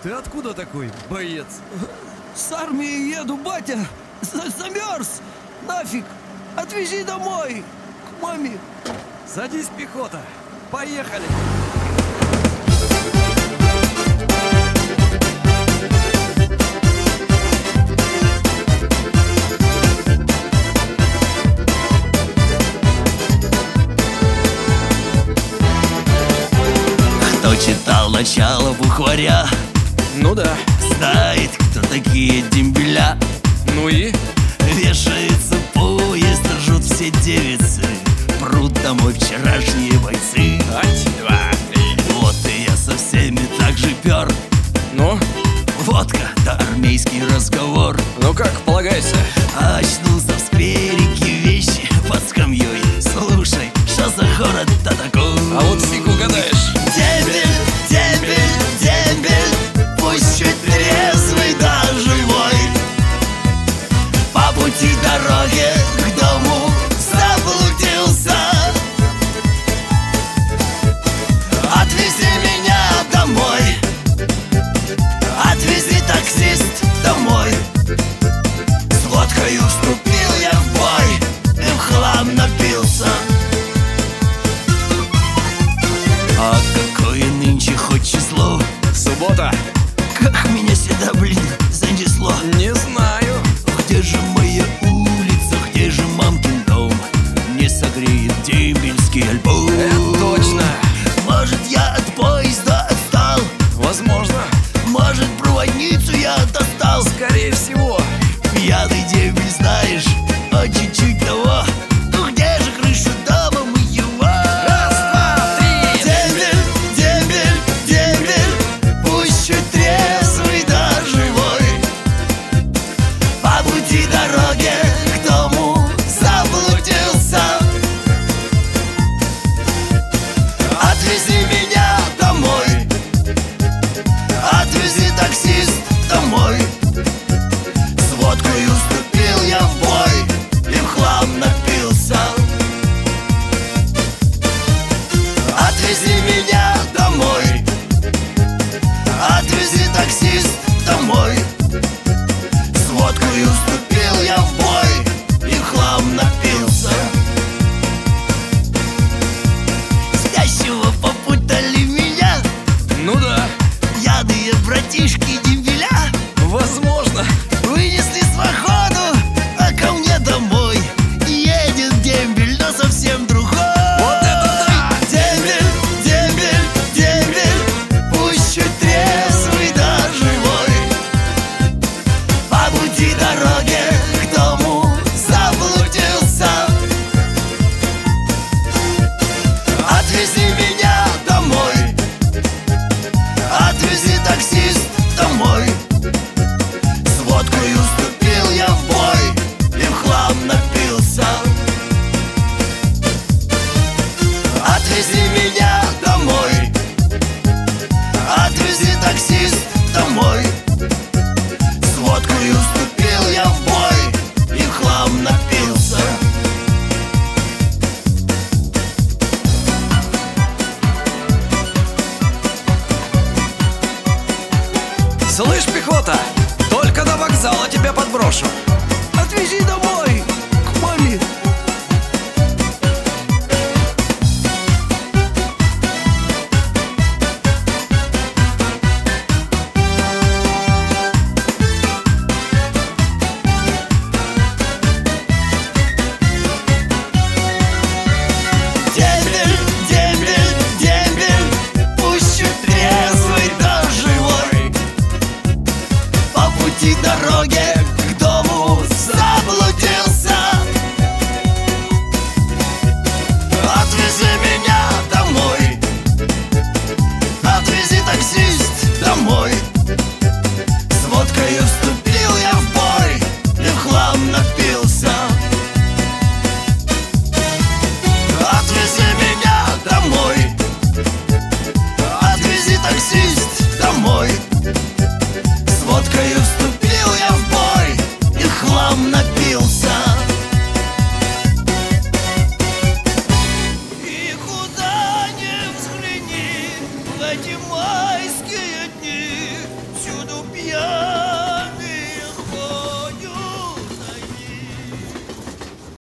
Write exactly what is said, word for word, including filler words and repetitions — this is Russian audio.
Ты откуда такой, боец? С армии еду, батя. За- Замерз. Нафиг. Отвези домой. К маме. Садись, пехота. Поехали. Кто читал начало букваря, Ну да. знает, кто такие дембеля. Ну и? Вешается поезд, ржут все девицы, прут домой вчерашние бойцы. Ать, два, три. Вот и я со всеми так же пер. Ну? Водка да армейский разговор. Ну как, полагайся. А очнулся в скверике, вещи под скамьей. Слушай, что за город-то такой? А вот фиг угадаешь. Дембель, дембель, дембель, пусть чуть трезвый да живой, по пути дороги к дому заблудился. Отвези меня домой, отвези, таксист, домой. С водкою вступил я в бой и в хлам напился. А какое нынче хоть число? Суббота. Как меня сюда, блин, занесло? Не знаю. Где же моя улица, где же мамкин дом? Не согреет дембельский альбом. Это точно. Может, я от поезда отстал? Возможно. Может, проводницу я достал? Скорее всего. Пьяный дембель, знаешь, а чуть-чуть того. Ну где же крышу дома моего? Раз, два, три. Дембель, дембель, дембель, пусть чуть трезвый да живой, по пути дороги к дому заблудился. Отвези меня домой, отвези, таксист, домой. С водкою вступил я в бой и в хлам напился. Отвези меня домой, отвези, таксист, домой. С водкою вступил я в бой и в хлам напился. Спящего попутали меня Ну да. пьяные братишки дембеля. Возможно. Вынесли с походу, а ко мне домой едет дембель, но совсем другой. Вот это да! Дембель, дембель, дембель, пусть чуть трезвый да живой, по пути дороги к дому заблудился. Отвези меня домой, отвези, таксист, домой. С водкою вступил я в бой и в хлам напился. Отвези меня домой, отвези, таксист, домой. С водкою вступил я в бой и в хлам напился. Слышь, пехота, только до вокзала тебя подброшу. Отвези домой. К маме.